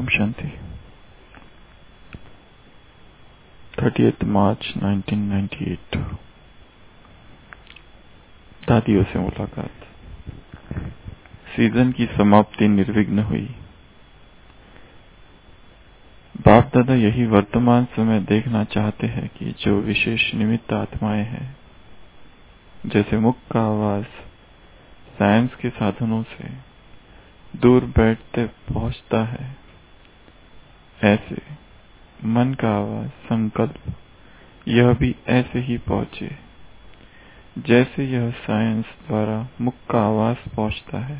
ओम शांति। 30 मार्च 1998 दादियों से मुलाकात। सीजन की समाप्ति निर्विघ्न हुई। बाप दादा यही वर्तमान समय देखना चाहते हैं कि जो विशेष निमित्त आत्माएं हैं, जैसे मुख का आवाज साइंस के साधनों से दूर बैठते पहुंचता है, ऐसे मन का आवाज संकल्प यह भी ऐसे ही पहुंचे जैसे यह साइंस द्वारा मुख का आवाज पहुंचता है।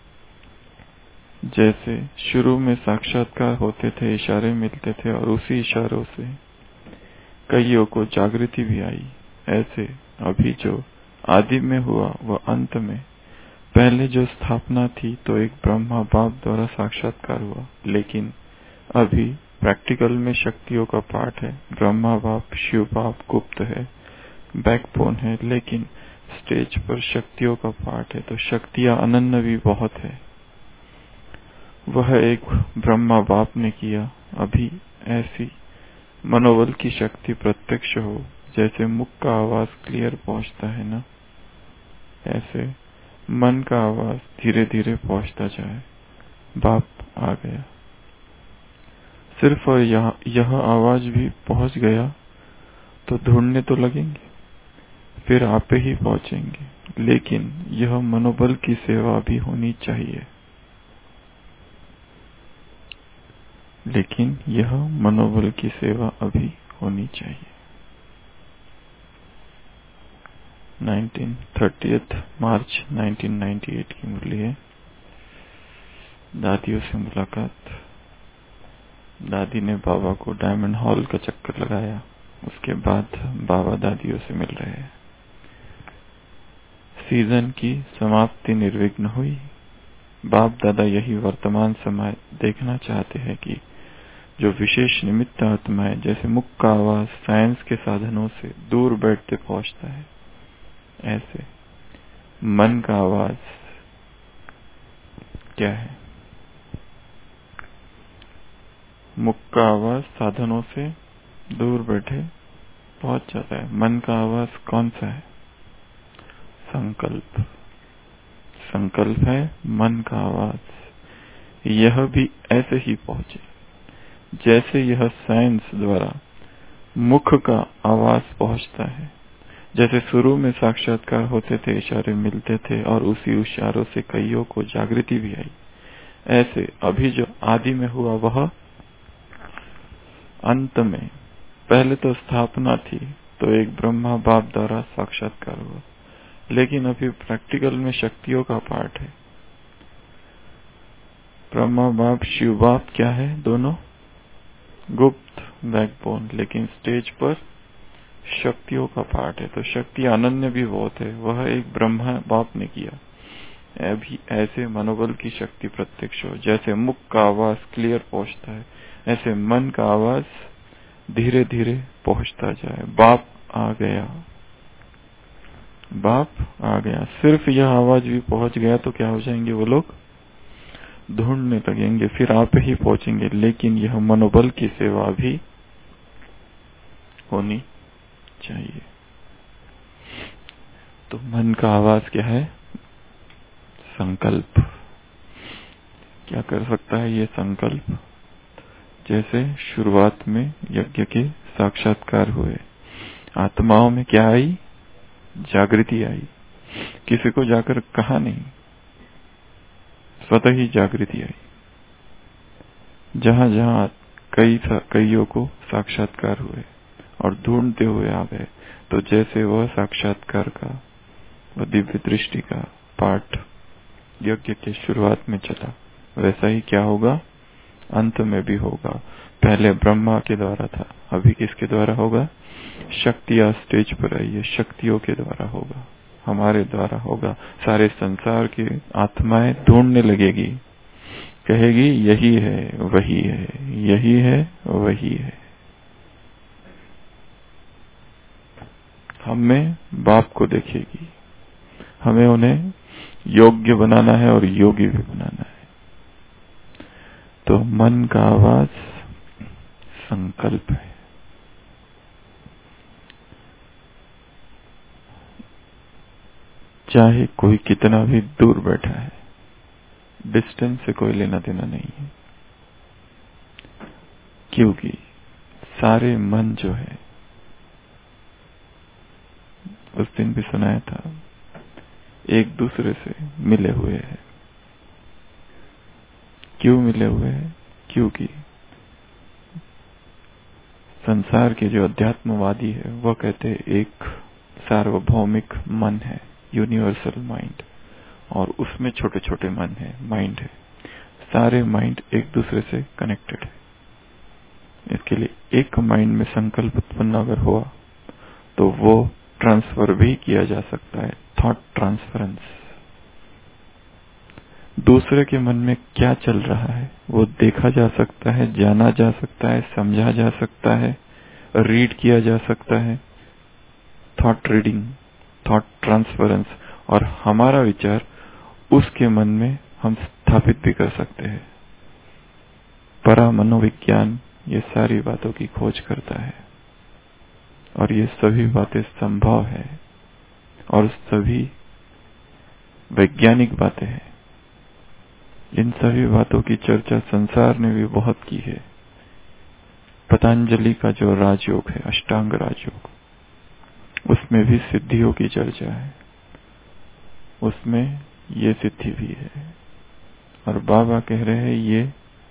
जैसे शुरू में साक्षात्कार होते थे, इशारे मिलते थे और उसी इशारों से कईयों को जागृति भी आई, ऐसे अभी जो आदि में हुआ वह अंत में। पहले जो स्थापना थी तो एक ब्रह्मा बाप द्वारा साक्षात्कार हुआ, लेकिन अभी प्रैक्टिकल में शक्तियों का पाठ है। ब्रह्मा बाप शिव बाप गुप्त है, बैकबोन है, लेकिन स्टेज पर शक्तियों का पाठ है, तो शक्तियां अनन्य भी बहुत है। वह एक ब्रह्मा बाप ने किया। अभी ऐसी मनोबल की शक्ति प्रत्यक्ष हो, जैसे मुख का आवाज क्लियर पहुंचता है ना, ऐसे मन का आवाज धीरे धीरे पहुंचता जाए। बाप आ गया सिर्फ, और यह आवाज भी पहुंच गया तो ढूंढने तो लगेंगे, फिर आप ही पहुंचेंगे, लेकिन यह मनोबल की सेवा भी होनी चाहिए। लेकिन यह मनोबल की सेवा अभी होनी चाहिए। 30 मार्च 1998 की मुरली है। दादियों से मुलाकात। दादी ने बाबा को डायमंड हॉल का चक्कर लगाया। उसके बाद बाबा दादियों से मिल रहे हैं। सीजन की समाप्ति निर्विघ्न हुई। बाप दादा यही वर्तमान समय देखना चाहते हैं कि जो विशेष निमित्त आत्माएं, जैसे मुख का आवाज साइंस के साधनों से दूर बैठते पहुंचता है, ऐसे मन का आवाज क्या है? मुख का आवाज साधनों से दूर बैठे पहुंच जाता है। मन का आवाज कौन सा है? संकल्प। संकल्प है मन का आवाज। यह भी ऐसे ही पहुंचे जैसे यह साइंस द्वारा मुख का आवाज पहुंचता है। जैसे शुरू में साक्षात्कार होते थे, इशारे मिलते थे और उसी इशारों से कईयों को जागृति भी आई, ऐसे अभी जो आदि में हुआ वह अंत में। पहले तो स्थापना थी तो एक ब्रह्मा बाप द्वारा साक्षात्कार हुआ, लेकिन अभी प्रैक्टिकल में शक्तियों का पाठ है। ब्रह्मा बाप शिव बाप क्या है? दोनों गुप्त, बैकबोन, लेकिन स्टेज पर शक्तियों का पाठ है, तो शक्ति अनन्य भी बहुत है। वह एक ब्रह्मा बाप ने किया। अभी ऐसे मनोबल की शक्ति प्रत्यक्ष हो, जैसे मुख का आवाज क्लियर पहुंचता है, ऐसे मन का आवाज धीरे धीरे पहुंचता जाए। बाप आ गया, बाप आ गया। सिर्फ यह आवाज भी पहुंच गया तो क्या हो जाएंगे वो लोग? ढूंढने लगेंगे, फिर आप ही पहुंचेंगे, लेकिन यह मनोबल की सेवा भी होनी चाहिए। तो मन का आवाज क्या है? संकल्प। क्या कर सकता है ये संकल्प? जैसे शुरुआत में यज्ञ के साक्षात्कार हुए, आत्माओं में क्या आई? जागृति आई। किसी को जाकर कहा नहीं, स्वतः ही जागृति आई। जहां जहां कईयों को साक्षात्कार हुए और ढूंढते हुए आ गए, तो जैसे वह साक्षात्कार का, वह दिव्य दृष्टि का पाठ यज्ञ के शुरुआत में चला, वैसा ही क्या होगा? अंत में भी होगा। पहले ब्रह्मा के द्वारा था, अभी किसके द्वारा होगा? शक्तियां स्टेज पर आई है, शक्तियों के द्वारा होगा, हमारे द्वारा होगा। सारे संसार की आत्माएं ढूंढने लगेगी, कहेगी यही है वही है, यही है वही है। हमें बाप को देखेगी, हमें उन्हें योग्य बनाना है और योगी भी बनाना है। तो मन का आवाज संकल्प है। चाहे कोई कितना भी दूर बैठा है, डिस्टेंस से कोई लेना देना नहीं है, क्योंकि सारे मन जो है, उस दिन भी सुनाया था, एक दूसरे से मिले हुए हैं। क्यों मिले हुए हैं? क्योंकि संसार के जो अध्यात्मवादी है वह कहते हैं एक सार्वभौमिक मन है, यूनिवर्सल माइंड, और उसमें छोटे छोटे मन है, माइंड है। सारे माइंड एक दूसरे से कनेक्टेड है। इसके लिए एक माइंड में संकल्प उत्पन्न अगर हुआ तो वो ट्रांसफर भी किया जा सकता है, थॉट ट्रांसफरेंस। दूसरे के मन में क्या चल रहा है वो देखा जा सकता है, जाना जा सकता है, समझा जा सकता है, रीड किया जा सकता है। थॉट रीडिंग, थॉट ट्रांसफरेंस, और हमारा विचार उसके मन में हम स्थापित भी कर सकते हैं। परा मनोविज्ञान ये सारी बातों की खोज करता है और ये सभी बातें संभव है और सभी वैज्ञानिक बातें हैं। इन सभी बातों की चर्चा संसार ने भी बहुत की है। पतंजलि का जो राजयोग है, अष्टांग राजयोग, उसमें भी सिद्धियों की चर्चा है, उसमें ये सिद्धि भी है। और बाबा कह रहे हैं ये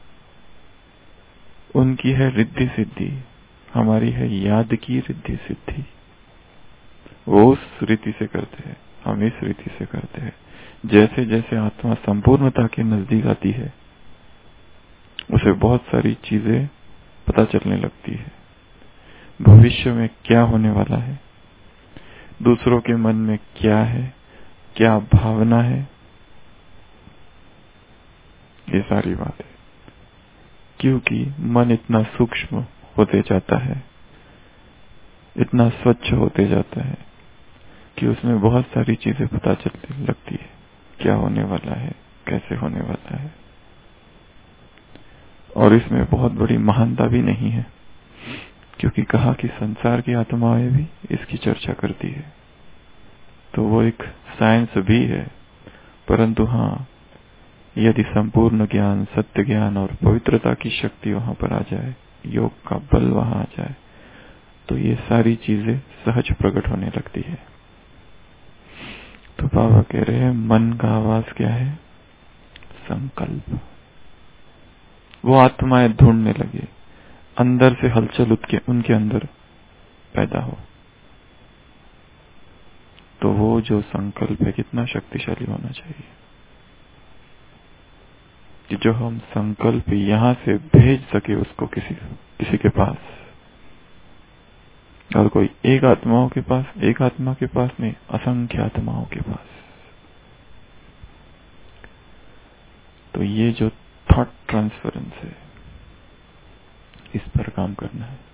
उनकी है रिद्धि सिद्धि, हमारी है याद की रिद्धि सिद्धि। वो उस रीति से करते हैं, हम इस रीति से करते हैं। जैसे जैसे आत्मा संपूर्णता के नजदीक आती है उसे बहुत सारी चीजें पता चलने लगती है। भविष्य में क्या होने वाला है, दूसरों के मन में क्या है, क्या भावना है, ये सारी बातें। क्योंकि मन इतना सूक्ष्म होते जाता है, इतना स्वच्छ होते जाता है कि उसमें बहुत सारी चीजें पता चलने लगती है, क्या होने वाला है, कैसे होने वाला है। और इसमें बहुत बड़ी महानता भी नहीं है, क्योंकि कहा कि संसार की आत्माएं भी इसकी चर्चा करती है। तो वो एक साइंस भी है, परंतु हाँ, यदि संपूर्ण ज्ञान, सत्य ज्ञान और पवित्रता की शक्ति वहां पर आ जाए, योग का बल वहां आ जाए, तो ये सारी चीजें सहज प्रकट होने लगती है। तो बाबा कह रहे हैं मन का आवाज क्या है? संकल्प। वो आत्माएं ढूंढने लगे, अंदर से हलचल उनके अंदर पैदा हो। तो वो जो संकल्प है कितना शक्तिशाली होना चाहिए कि जो हम संकल्प यहां से भेज सके उसको किसी के पास, और कोई एक आत्मा के पास नहीं, असंख्य आत्माओं के पास। तो ये जो थॉट ट्रांसफरेंस है, इस पर काम करना है।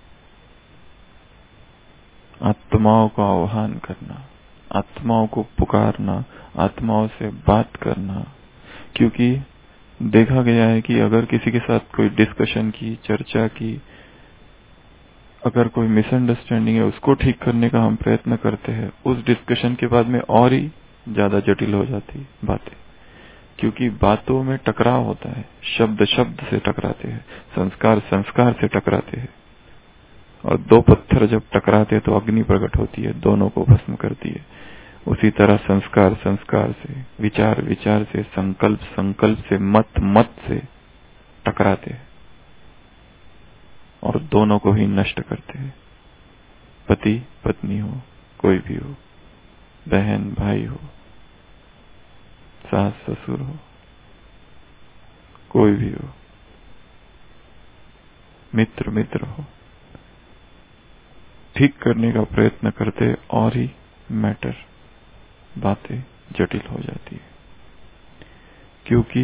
आत्माओं का आह्वान करना, आत्माओं को पुकारना, आत्माओं से बात करना। क्योंकि देखा गया है कि अगर किसी के साथ कोई डिस्कशन की, चर्चा की, अगर कोई मिसअंडरस्टैंडिंग है उसको ठीक करने का हम प्रयत्न करते हैं, उस डिस्कशन के बाद में और ही ज्यादा जटिल हो जाती बातें। क्योंकि बातों में टकराव होता है, शब्द शब्द से टकराते हैं, संस्कार संस्कार से टकराते हैं, और दो पत्थर जब टकराते हैं तो अग्नि प्रकट होती है, दोनों को भस्म करती है। उसी तरह संस्कार संस्कार से, विचार विचार से, संकल्प संकल्प से, मत मत से टकराते हैं और दोनों को ही नष्ट करते हैं। पति पत्नी हो, कोई भी हो, बहन भाई हो, सास ससुर हो, कोई भी हो, मित्र मित्र हो, ठीक करने का प्रयत्न करते और ही मैटर, बातें जटिल हो जाती है। क्योंकि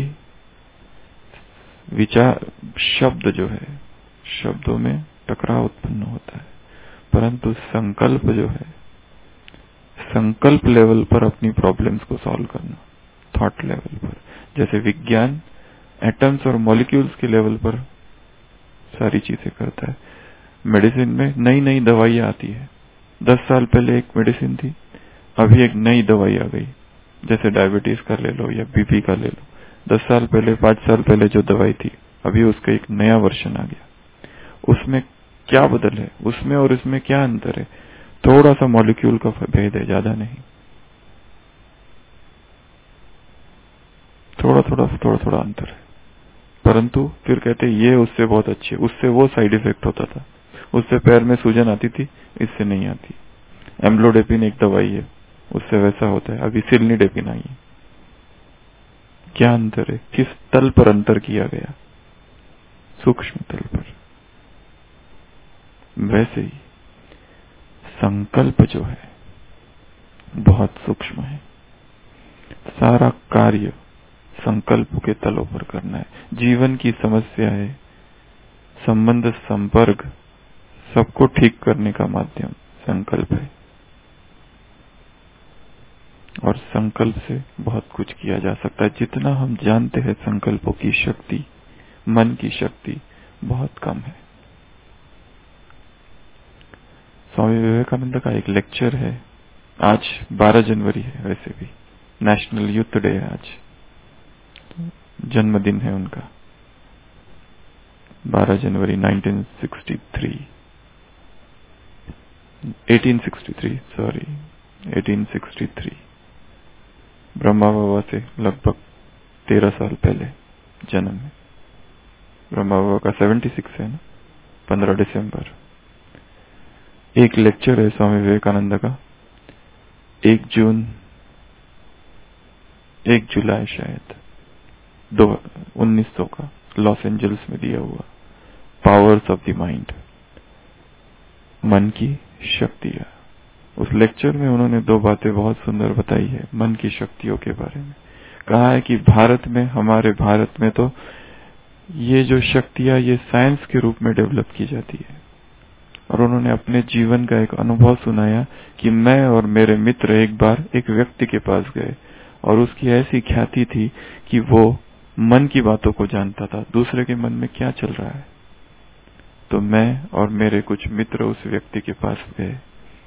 विचार, शब्द जो है, शब्दों में टकराव उत्पन्न होता है, परंतु संकल्प जो है, संकल्प लेवल पर अपनी प्रॉब्लम्स को सॉल्व करना, थॉट लेवल पर। जैसे विज्ञान एटम्स और मॉलिक्यूल्स के लेवल पर सारी चीजें करता है। मेडिसिन में नई नई दवाइयां आती है। 10 साल पहले एक मेडिसिन थी, अभी एक नई दवाई आ गई, जैसे डायबिटीज का ले लो या बीपी का ले लो। 10 साल पहले 5 साल पहले जो दवाई थी, अभी उसका एक नया वर्जन आ गया। उसमें क्या बदल है, उसमें और इसमें क्या अंतर है? थोड़ा सा मॉलिक्यूल का भेद है, ज्यादा नहीं। थोड़ा थोड़ा अंतर है, परंतु फिर कहते ये उससे बहुत अच्छी है। उससे वो साइड इफेक्ट होता था, उससे पैर में सूजन आती थी, इससे नहीं आती। एम्लोडेपिन एक दवाई है, उससे वैसा होता है। अभी सिलनीडेपिन आई है। क्या अंतर है? किस तल पर अंतर किया गया? सूक्ष्म तल पर। वैसे ही संकल्प जो है बहुत सूक्ष्म है। सारा कार्य संकल्प के तलों पर करना है। जीवन की समस्या है, संबंध संपर्क सबको ठीक करने का माध्यम संकल्प है। और संकल्प से बहुत कुछ किया जा सकता है। जितना हम जानते हैं संकल्पों की शक्ति, मन की शक्ति बहुत कम है। स्वामी विवेकानंद का एक लेक्चर है, आज 12 जनवरी है, वैसे भी नेशनल यूथ डे है, आज जन्मदिन है उनका, 12 जनवरी 1863 ब्रह्मा बाबा से लगभग 13 साल पहले जन्म है। ब्रह्मा बाबा का 76 है ना, 15 दिसंबर। एक लेक्चर है स्वामी विवेकानंद का, 1 जुलाई शायद 1900 का, लॉस एंजल्स में दिया हुआ, पावर्स ऑफ द माइंड, मन की शक्तियां। उस लेक्चर में उन्होंने 2 बातें बहुत सुंदर बताई है मन की शक्तियों के बारे में। कहा है कि भारत में, हमारे भारत में तो ये जो शक्तियां ये साइंस के रूप में डेवलप की जाती है। और उन्होंने अपने जीवन का एक अनुभव सुनाया कि मैं और मेरे मित्र एक बार एक व्यक्ति के पास गए और उसकी ऐसी ख्याति थी कि वो मन की बातों को जानता था, दूसरे के मन में क्या चल रहा है। तो मैं और मेरे कुछ मित्र उस व्यक्ति के पास गए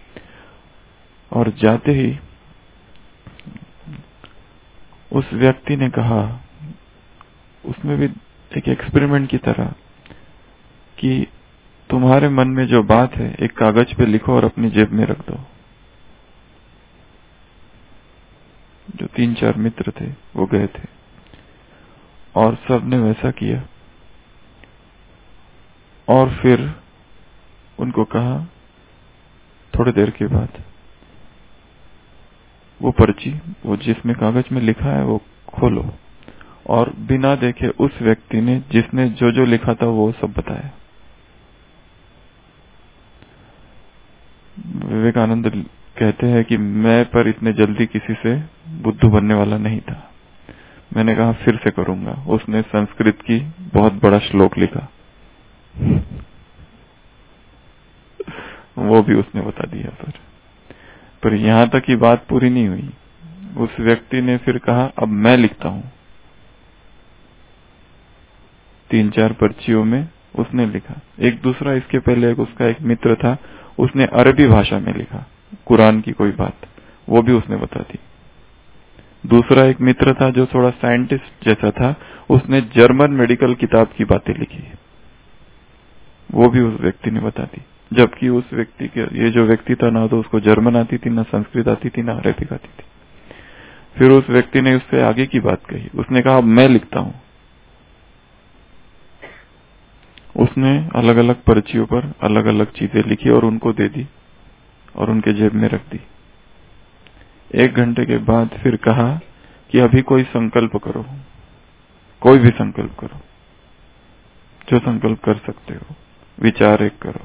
और जाते ही उस व्यक्ति ने कहा, उसमें भी एक एक्सपेरिमेंट की तरह, कि तुम्हारे मन में जो बात है एक कागज पे लिखो और अपनी जेब में रख दो। जो 3-4 मित्र थे वो गए थे और सबने वैसा किया। और फिर उनको कहा थोड़ी देर के बाद वो पर्ची, वो जिसमें कागज में लिखा है वो खोलो, और बिना देखे उस व्यक्ति ने जिसने जो जो लिखा था वो सब बताया। विवेकानंद कहते हैं कि मैं पर इतने जल्दी किसी से बुद्धू बनने वाला नहीं था। मैंने कहा फिर से करूंगा। उसने संस्कृत की बहुत बड़ा श्लोक लिखा, वो भी उसने बता दिया। पर यहां तक की बात पूरी नहीं हुई। उस व्यक्ति ने फिर कहा अब मैं लिखता हूं। 3-4 पर्चियों में उसने लिखा। एक दूसरा, इसके पहले उसका एक मित्र था, उसने अरबी भाषा में लिखा कुरान की कोई बात, वो भी उसने बता दी। दूसरा एक मित्र था जो थोड़ा साइंटिस्ट जैसा था, उसने जर्मन मेडिकल किताब की बातें लिखी, वो भी उस व्यक्ति ने बता दी। जबकि उस व्यक्ति के, ये जो व्यक्ति था, ना तो उसको जर्मन आती थी, ना संस्कृत आती थी, ना अरेबिक आती थी। फिर उस व्यक्ति ने उससे आगे की बात कही। उसने कहा मैं लिखता हूं। उसने अलग अलग पर्चियों पर अलग अलग चीजें लिखी और उनको दे दी और उनके जेब में रख दी। 1 घंटे के बाद फिर कहा कि अभी कोई संकल्प करो, कोई भी संकल्प करो, जो संकल्प कर सकते हो, विचार एक करो।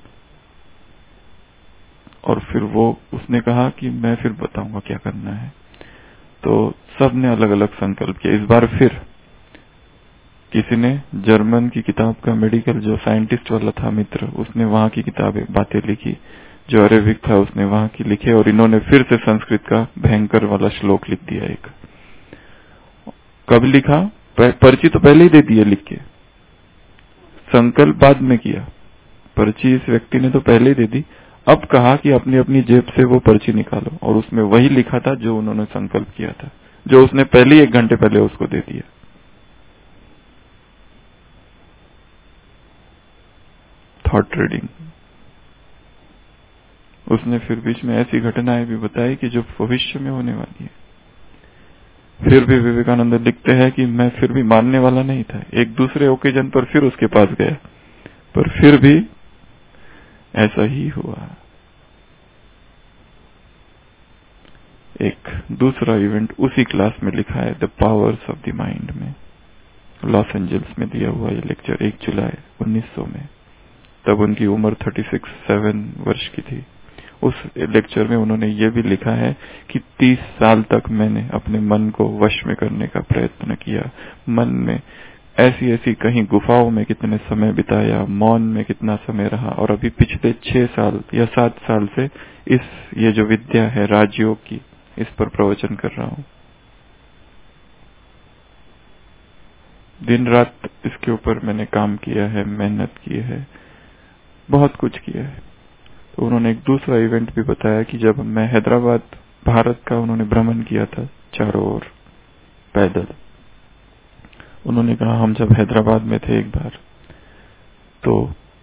और फिर वो उसने कहा कि मैं फिर बताऊंगा क्या करना है। तो सबने अलग अलग संकल्प किया। इस बार फिर किसी ने जर्मन की किताब का, मेडिकल जो साइंटिस्ट वाला था मित्र, उसने वहां की किताबें बातें लिखी। जो अरेबिक था उसने वहां की लिखे, और इन्होंने फिर से संस्कृत का भयंकर वाला श्लोक लिख दिया। एक कब लिखा? पर्ची तो पहले ही दे दी है लिख के, संकल्प बाद में किया। पर्ची इस व्यक्ति ने तो पहले ही दे दी, अब कहा कि अपनी अपनी जेब से वो पर्ची निकालो, और उसमें वही लिखा था जो उन्होंने संकल्प किया था, जो उसने पहले ही 1 घंटे पहले उसको दे दिया। Thought reading. उसने फिर बीच में ऐसी घटनाएं भी बताई कि जो भविष्य में होने वाली है। फिर भी विवेकानंद लिखते हैं कि मैं फिर भी मानने वाला नहीं था। एक दूसरे ओकेजन पर फिर उसके पास गया, पर फिर भी ऐसा ही हुआ। एक दूसरा इवेंट उसी क्लास में लिखा है, the powers of the mind में, लॉस एंजल्स में दिया हुआ ये लेक्चर 1 जुलाई 1900 में। तब उनकी उम्र 37 वर्ष की थी। उस लेक्चर में उन्होंने ये भी लिखा है कि 30 साल तक मैंने अपने मन को वश में करने का प्रयत्न किया। मन में ऐसी ऐसी कहीं गुफाओं में कितने समय बिताया, मौन में कितना समय रहा, और अभी पिछले 6 साल या 7 साल से ये जो विद्या है राजयोग की, इस पर प्रवचन कर रहा हूं। दिन रात इसके ऊपर मैंने काम किया है, मेहनत की है, बहुत कुछ किया है। तो उन्होंने एक दूसरा इवेंट भी बताया कि जब मैं हैदराबाद, भारत का उन्होंने भ्रमण किया था चारों ओर पैदल। उन्होंने कहा हम जब हैदराबाद में थे एक बार, तो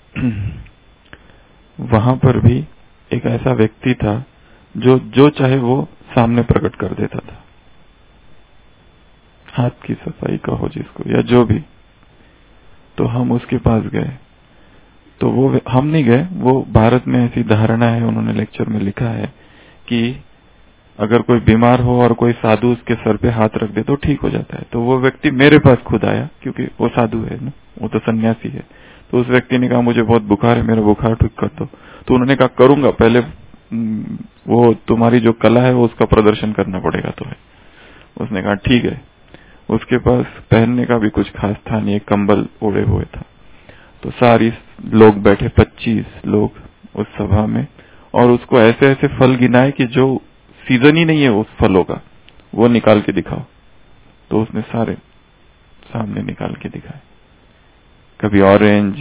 वहां पर भी एक ऐसा व्यक्ति था जो चाहे वो सामने प्रकट कर देता था, हाथ की सफाई कहो जिसको या जो भी। तो हम उसके पास गए, तो वो हम नहीं गए, वो भारत में ऐसी धारणा है, उन्होंने लेक्चर में लिखा है कि अगर कोई बीमार हो और कोई साधु उसके सर पे हाथ रख दे तो ठीक हो जाता है। तो वो व्यक्ति मेरे पास खुद आया, क्योंकि वो साधु है ना, वो तो सन्यासी है। तो उस व्यक्ति ने कहा मुझे बहुत बुखार है, मेरा बुखार ठीक कर दो। तो उन्होंने कहा करूंगा, पहले वो तुम्हारी जो कला है वो उसका प्रदर्शन करना पड़ेगा तुम्हें। उसने कहा ठीक है। उसके पास पहनने का भी कुछ खास था नहीं, एक कंबल ओढ़े हुए था। तो सारी लोग बैठे, 25 लोग उस सभा में, और उसको ऐसे ऐसे फल गिनाए कि जो सीजन ही नहीं है उस फलों का, वो निकाल के दिखाओ। तो उसने सारे सामने निकाल के दिखाए, कभी ऑरेंज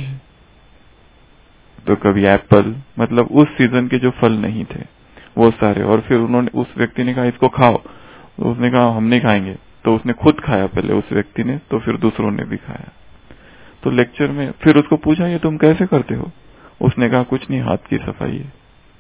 तो कभी एप्पल, मतलब उस सीजन के जो फल नहीं थे वो सारे। और फिर उन्होंने, उस व्यक्ति ने कहा इसको खाओ, तो उसने कहा हम नहीं खाएंगे। तो उसने खुद खाया पहले उस व्यक्ति ने, तो फिर दूसरों ने भी खाया। तो लेक्चर में फिर उसको पूछा ये तुम कैसे करते हो? उसने कहा कुछ नहीं, हाथ की सफाई है।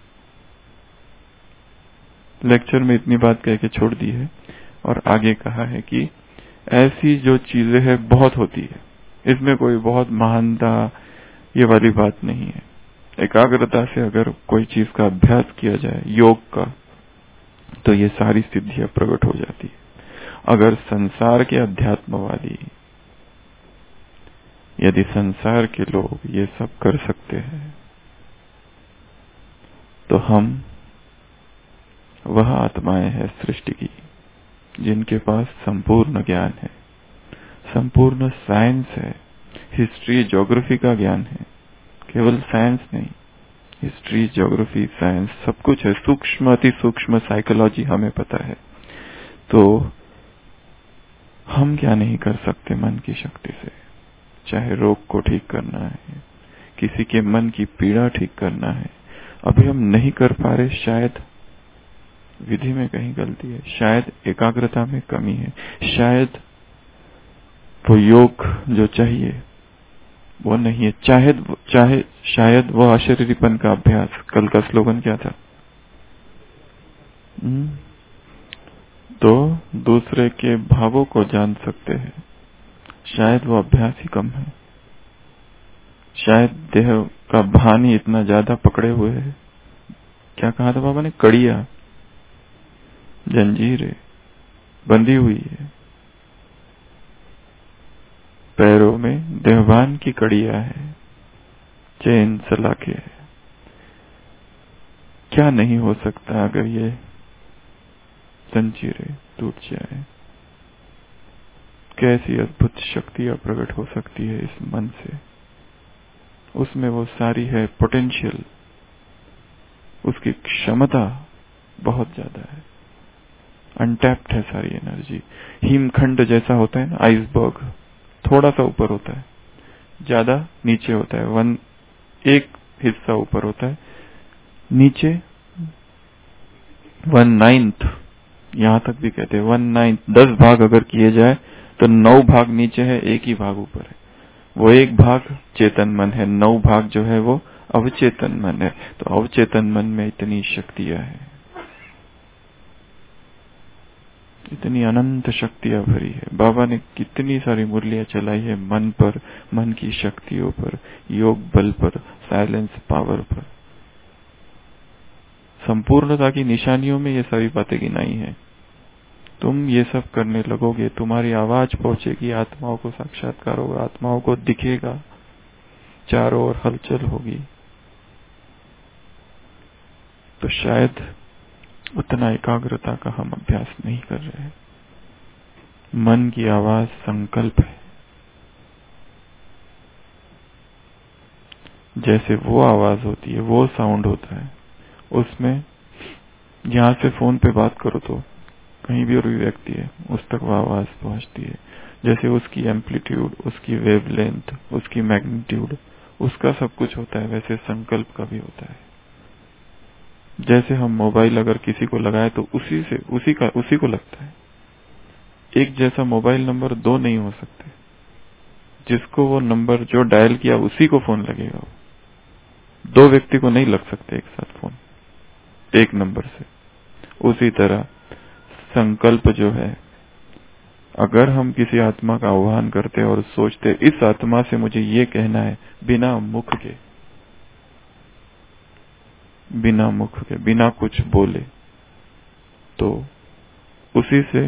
लेक्चर में इतनी बात कह के छोड़ दी है, और आगे कहा है कि ऐसी जो चीजें हैं बहुत होती है, इसमें कोई बहुत महानता ये वाली बात नहीं है। एकाग्रता से अगर कोई चीज का अभ्यास किया जाए, योग का, तो ये सारी सिद्धियां प्रकट हो जाती है। अगर संसार के अध्यात्मवादी, यदि संसार के लोग ये सब कर सकते हैं, तो हम वह आत्माएं हैं सृष्टि की जिनके पास संपूर्ण ज्ञान है, संपूर्ण साइंस है, हिस्ट्री ज्योग्राफी का ज्ञान है, केवल साइंस नहीं, हिस्ट्री ज्योग्राफी साइंस सब कुछ है, सूक्ष्म अति सूक्ष्म साइकोलॉजी हमें पता है। तो हम क्या नहीं कर सकते मन की शक्ति से? चाहे रोग को ठीक करना है, किसी के मन की पीड़ा ठीक करना है, अभी हम नहीं कर पा रहे, शायद विधि में कहीं गलती है, शायद एकाग्रता में कमी है, शायद वो योग जो चाहिए वो नहीं है, शायद वो अशरीरीपन का अभ्यास। कल का स्लोगन क्या था? तो दूसरे के भावों को जान सकते हैं, शायद वो अभ्यास ही कम है, शायद देह का भान ही इतना ज्यादा पकड़े हुए है। क्या कहा था बाबा ने? कड़िया, जंजीरें बंधी हुई है पैरों में, देहभान की कड़िया है, चैन सलाखे है। क्या नहीं हो सकता अगर ये जंजीरें टूट जाए? कैसी अद्भुत शक्तियां प्रकट हो सकती है इस मन से। उसमें वो सारी है पोटेंशियल, उसकी क्षमता बहुत ज्यादा है। अनटैप्ड है सारी एनर्जी। हिमखंड जैसा होता है ना, आइसबर्ग थोड़ा सा ऊपर होता है, ज्यादा नीचे होता है, एक हिस्सा ऊपर होता है, नीचे 1/9, यहां तक भी कहते हैं 1/9। 10 भाग अगर किए जाए तो 9 भाग नीचे है, एक ही भाग ऊपर है। वो एक भाग चेतन मन है, 9 भाग जो है वो अवचेतन मन है। तो अवचेतन मन में इतनी शक्तियां हैं, इतनी अनंत शक्तियां भरी है। बाबा ने कितनी सारी मुरलियां चलाई है मन पर, मन की शक्तियों पर, योग बल पर, साइलेंस पावर पर। संपूर्णता की निशानियों में ये सारी बातें गिनाई है। तुम ये सब करने लगोगे, तुम्हारी आवाज पहुंचेगी, आत्माओं को साक्षात्कार होगा, आत्माओं को दिखेगा, चारों ओर हलचल होगी। तो शायद उतना एकाग्रता का हम अभ्यास नहीं कर रहे हैं। मन की आवाज संकल्प है। जैसे वो आवाज होती है, वो साउंड होता है, उसमें यहां से फोन पे बात करो तो कहीं भी और भी व्यक्ति है, उस तक वो आवाज पहुंचती है। जैसे उसकी एम्पलीट्यूड, उसकी वेवलेंथ, उसकी मैग्नीट्यूड, उसका सब कुछ होता है, वैसे संकल्प का भी होता है। जैसे हम मोबाइल अगर किसी को लगाए तो उसी को लगता है। एक जैसा मोबाइल नंबर 2 नहीं हो सकते। जिसको वो नंबर जो डायल किया उसी को फोन लगेगा। 2 व्यक्ति को नहीं लग सकते एक साथ फोन एक नंबर से। उसी तरह संकल्प जो है, अगर हम किसी आत्मा का आह्वान करते और सोचते इस आत्मा से मुझे ये कहना है, बिना मुख के, बिना कुछ बोले, तो उसी से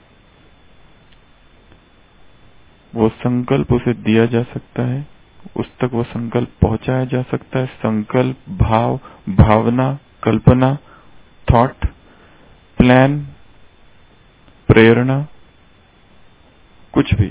वो संकल्प उसे दिया जा सकता है, उस तक वो संकल्प पहुंचाया जा सकता है। संकल्प, भाव, भावना, कल्पना, थॉट, प्लान, प्रेरणा, कुछ भी।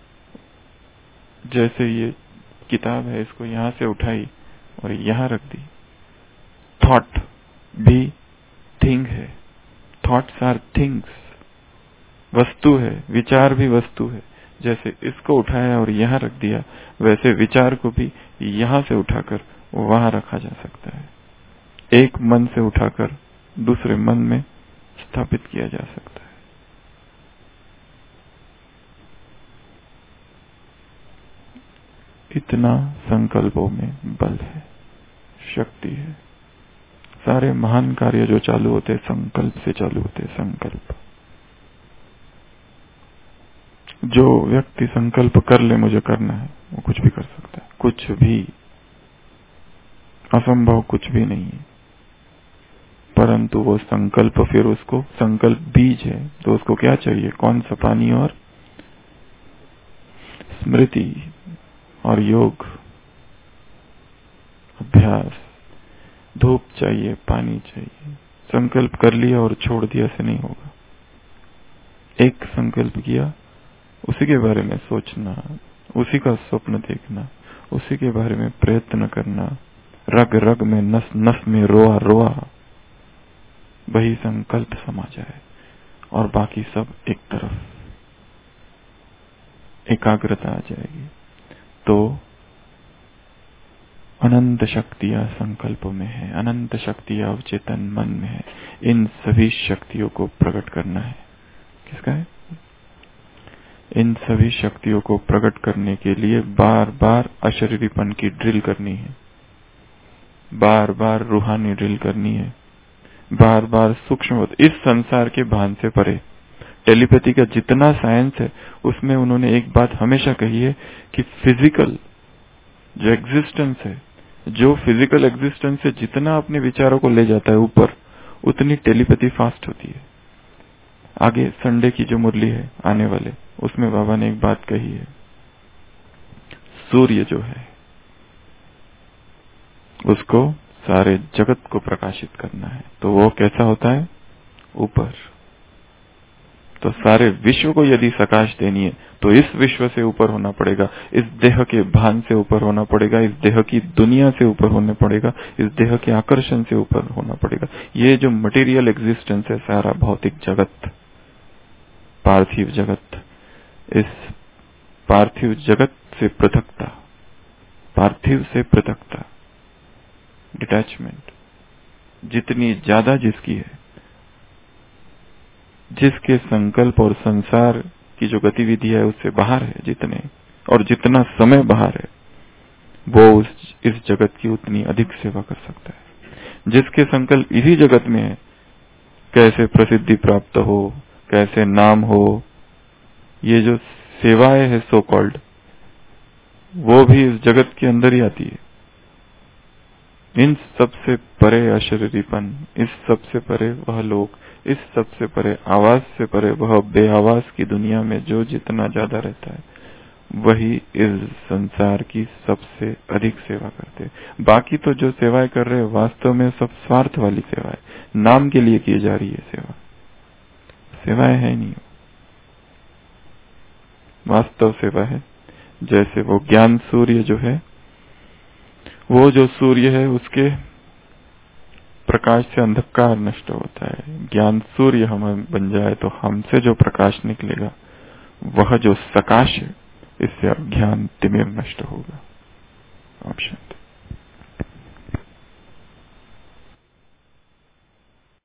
जैसे ये किताब है, इसको यहां से उठाई और यहां रख दी। थॉट भी थिंग है, थॉट्स आर थिंग्स, वस्तु है, विचार भी वस्तु है। जैसे इसको उठाया और यहां रख दिया, वैसे विचार को भी यहां से उठाकर वहां रखा जा सकता है। एक मन से उठाकर दूसरे मन में स्थापित किया जा सकता है। इतना संकल्पों में बल है, शक्ति है। सारे महान कार्य जो चालू होते हैं संकल्प से चालू होते हैं। संकल्प, जो व्यक्ति संकल्प कर ले मुझे करना है, वो कुछ भी कर सकता है। कुछ भी असंभव कुछ भी नहीं है। परंतु वो संकल्प, फिर उसको संकल्प बीज है, तो उसको क्या चाहिए? कौन सा? पानी और स्मृति और योग, अभ्यास। धूप चाहिए, पानी चाहिए। संकल्प कर लिया और छोड़ दिया से नहीं होगा। एक संकल्प किया, उसी के बारे में सोचना, उसी का स्वप्न देखना, उसी के बारे में प्रयत्न करना, रग रग में, नस नस में, रोआ रोआ, वही संकल्प समा जाए और बाकी सब एक तरफ, एकाग्रता आ जाएगी। तो अनंत शक्तियां संकल्प में है, अनंत शक्तियां अवचेतन मन में है। इन सभी शक्तियों को प्रकट करना है। किसका है? इन सभी शक्तियों को प्रकट करने के लिए बार बार अशरीरीपन की ड्रिल करनी है, बार बार रूहानी ड्रिल करनी है, बार बार सूक्ष्म, इस संसार के भान से परे। टेलीपैथी का जितना साइंस है उसमें उन्होंने एक बात हमेशा कही है कि फिजिकल जो एग्जिस्टेंस है, जो फिजिकल एग्जिस्टेंस से जितना अपने विचारों को ले जाता है ऊपर, उतनी टेलीपैथी फास्ट होती है। आगे संडे की जो मुरली है आने वाले, उसमें बाबा ने एक बात कही है, सूर्य जो है उसको सारे जगत को प्रकाशित करना है, तो वो कैसा होता है? ऊपर। तो सारे विश्व को यदि प्रकाश देनी है तो इस विश्व से ऊपर होना पड़ेगा, इस देह के भान से ऊपर होना पड़ेगा, इस देह की दुनिया से ऊपर होना पड़ेगा, इस देह के आकर्षण से ऊपर होना पड़ेगा। ये जो मटेरियल एग्जिस्टेंस है, सारा भौतिक जगत, पार्थिव जगत, इस पार्थिव जगत से पृथकता, पार्थिव से पृथकता, डिटैचमेंट जितनी ज्यादा जिसकी है, जिसके संकल्प और संसार की जो गतिविधि है उससे बाहर है जितने, और जितना समय बाहर है, वो इस जगत की उतनी अधिक सेवा कर सकता है। जिसके संकल्प इसी जगत में है, कैसे प्रसिद्धि प्राप्त हो, कैसे नाम हो, ये जो सेवाएं है सो कॉल्ड, वो भी इस जगत के अंदर ही आती है। इन सबसे परे अशरीरीपन, इस सबसे परे वह लोक, इस सबसे परे आवाज से परे वह बेआवाज की दुनिया में जो जितना ज्यादा रहता है, वही इस संसार की सबसे अधिक सेवा करते। बाकी तो जो सेवाएं कर रहे हैं वास्तव में सब स्वार्थ वाली सेवा है, नाम के लिए की जा रही है सेवा, सेवाएं है नहीं, वास्तव सेवा है। जैसे वो ज्ञान सूर्य जो है, वो जो सूर्य है उसके प्रकाश से अंधकार नष्ट होता है। ज्ञान सूर्य हम बन जाए तो हमसे जो प्रकाश निकलेगा वह जो सकाश है, इससे अज्ञान तिमिर नष्ट होगा। आप शांति।